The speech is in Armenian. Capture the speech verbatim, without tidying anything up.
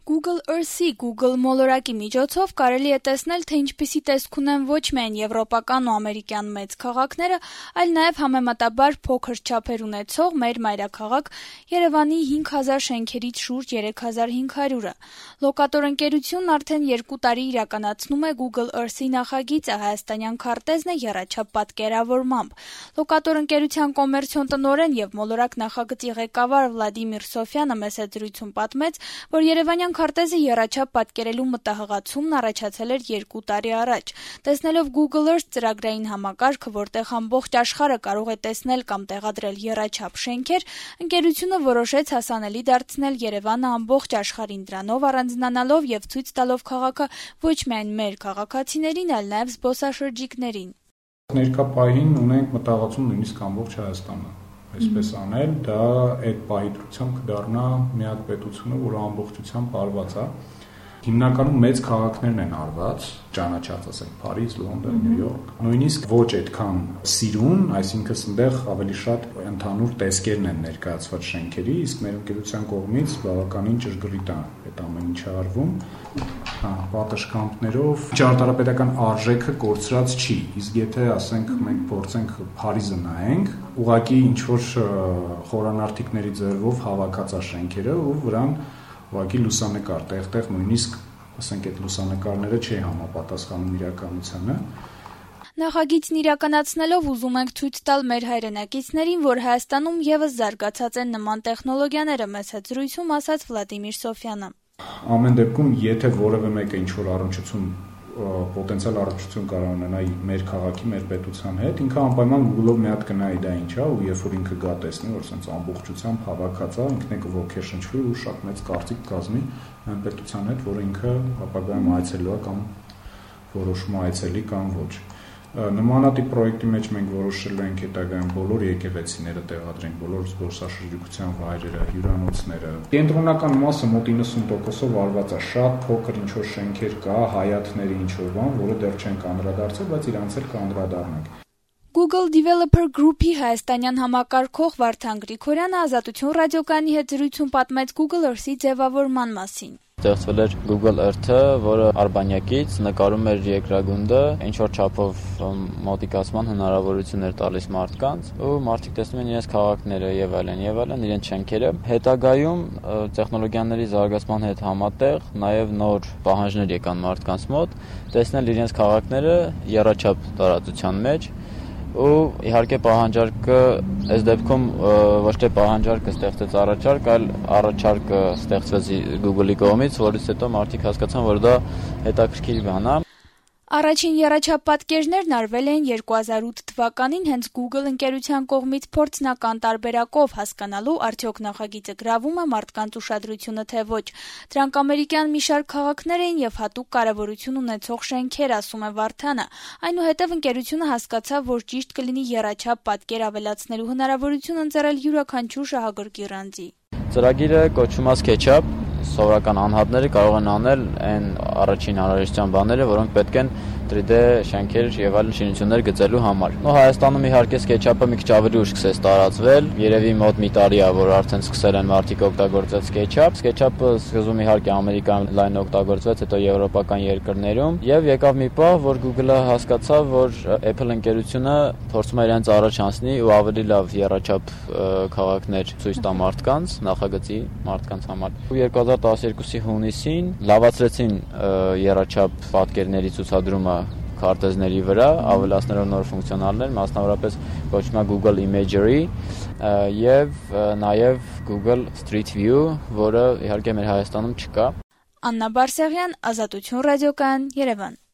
Google Earth-ի Google մոլորակի միջոցով կարելի է տեսնել, թե ինչպիսի տեսք ունեն ոչ միայն եվրոպական ու ամերիկյան մեծ քաղաքները, այլ նաև համեմատաբար փոքր չափեր ունեցող մեր մայրաքաղաք Երևանի հինգ հազար շենքերից շուրջ երեք հազար հինգ հարյուրը։ Լոկատոր ընկերությունն արդեն երկու տարի իրականացնում է Google Earth-ի նախագիծը հայաստանյան քարտեզն է եռաչափ պատկերավորմամբ։ Լոկատոր ընկերության կոմերցիոն տնօրեն եւ մոլորակ նախագծի ղեկավար Վլադիմիր Սոֆյանը մեծ զրույցում պատմեց, որ Երևանյան քարտեզը եռաչափ պատկերելու մտահղացումն առաջացել էր երկու տարի առաջ։ Տեսնելով Google Earth ծրագրային համակարգը, որտեղ ամբողջ աշխարհը կարող է տեսնել կամ տեղադրել եռաչափ շենքեր, ընկերությունը որոշեց հասանելի դարձնել Երևանը ամբողջ աշխարհին դրանով առանձնանալով եւ ցույց տալով քաղաքը ոչ միայն մեր քաղաքացիներին, այլ նաեւ զբոսաշրջիկներին։ Ներկա պահին ունենք մտահղացում նույնիսկ ամբողջ Հայաստանը։ Այսպես անել, դա այդ պահի դրությամբ կդառնա մի հատ պետությունը, որը ամբողջությամբ արված է։ Հիմնականում մեծ քաղաքներն են արված, ճանաչած ասենք Փարիզ, Լոնդոն, Նյու Յորք։ Նույնիսկ ոչ այդքան սիրուն, այսինքն այնտեղ ավելի շատ ընդհանուր տեսքերն են ներկայացված շենքերի, իսկ մեր ընկերության կողմից բավականին ճշգրիտ է այդ ամեն ինչը արվում։ Պատշգամբներով ճարտարապետական արժեքը կորցրած չի, իսկ եթե ասենք մենք փորձենք Փարիզը նայենք, ուղղակի ինչ որ խորանարդիկների ձևով հավաքած է շենքերը ու վրան ուղղակի լուսանկար, տեղ-տեղ նույնիսկ ասենք այդ լուսանկարները չի համապատասխանում իրականությանը։ Նախագիծն իրականացնելով ուզում ենք ցույց տալ մեր հայրենակիցներին, որ Հայաստանում եւս զարգացած են նման տեխնոլոգիաները, մեծ զրույցում ասաց Վլադիմիր Սոֆյանը։ Ամեն դեպքում, եթե որևէ մեկը ինչ որ առնչություն պոտենցիալ առնչություն կարող ունենա մեր քաղաքի, մեր պետության հետ, ինքը անպայման Google-ով մի հատ կնայի դա ինչ է, ու երբ որ ինքը գա տեսնի, որ sense ամբողջությամբ հավաքած է, ինքն է կոգեշնչվի ու շատ մեծ կարծիք կազմի այն պետության հետ, որը ինքը ապագայում այցելելու է կամ որոշում այցելի կամ ոչ։ Նմանատիպ պրոյեկտի մեջ մենք որոշել ենք հետագայում բոլոր եկեղեցիները տեղադրենք, բոլոր զբոսաշրջիկության վայրերը, հյուրանոցները։ Կենտրոնական մասը մոտ իննսուն տոկոսով արված է, շատ փոքր ինչ որ շենքեր կա, հայաթների ինչ որ բան, որը դեռ չենք անդրադարձել, բայց իրանց էլ կանդրադառնանք։ Google Developer Group-ի հայաստանյան համակարգող Վարդան Գրիգորյանը Ազատություն ռադիոկայանի հետ զրույցում պատմեց Google Earth-ի ձևավորման մասին։ Ստեղծվել էր Google Earth-ը, որը Արբանյակից նկարում էր երկրագունդը, ինչ որ չափով մոտիկացման հնարավորություն էր տալիս մարդկանց, ու մարդիկ տեսնում են իրենց քաղաքները եւ այլն եւ այլն, իրենց շենքերը։ Հետագայում տեխնոլոգիաների զարգացման հետ համատեղ նաեւ նոր պահանջներ եկան մարդկանց մոտ, տեսնել իրենց քաղաքները եռաչափ տարածության մեջ։ Ու իհարկե պահանջարկը այս դեպքում ոչ թե պահանջարկը ստեղծեց առաջարկ, այլ առաջարկը ստեղծվեց Google-ի կողմից, որից հետո մարդիկ հասկացան, որ դա հետաքրքիր բան է։ Առաջին եռաչափ պատկերներն արվել էին երկու հազար ութ թվականին հենց Google ընկերության կողմից փորձնական տարբերակով հասկանալու արդյոք նախագիծը գրավում է մարդկանց ուշադրությունը թե ոչ։ Դրանք ամերիկյան մի շարք քաղաքներ էին եւ հատուկ կարեւորություն ունեցող շենքեր, ասում է Վարդանը։ Այնուհետև ընկերությունը հասկացավ, որ ճիշտ կլինի եռաչափ պատկեր ավելացնելու հնարավորություն ընձեռել յուրաքանչյուր շահագրգիռ անձի։ Ծրագիրը կոչվում է SketchUp, սովորական անհատները կարող են անել այն առաջին անհրաժեշտության բաները, որոնք պետք են թրի դի շենքեր եւ այլ շինություններ գծելու համար։ Ու Հայաստանում իհարկե SketchUp-ը մի քիչ ավելի ուշ սկսեց տարածվել, երևի մոտ մի տարի է, որ արդեն սկսել են մարդիկ օգտագործել SketchUp։ SketchUp-ը սկզբում իհարկե Ամերիկայում լայն օգտագործվեց, հետո եվրոպական երկրներում, եւ եկավ մի պահ, որ Google-ը հասկացավ, որ Apple ընկերությունը փորձում է իրենց առաջ անցնի ու ավելի լավ եռաչափ քաղաքներ ցույց տա մարդկանց, նախագծի մարդկանց համար։ Ու երկու հազար տասներկուսի հունիսին լավացրեցին եռաչափ պատկերների ցուցադրումը քարտեզների վրա, ավելացնելով նոր ֆունկցիոնալներ, մասնավորապես կոչվում է Google Imagery եւ նաեւ Google Street View, որը իհարկե մեր Հայաստանում չկա։ Աննա Բարսեղյան, Ազատություն ռադիոկայան, Երևան։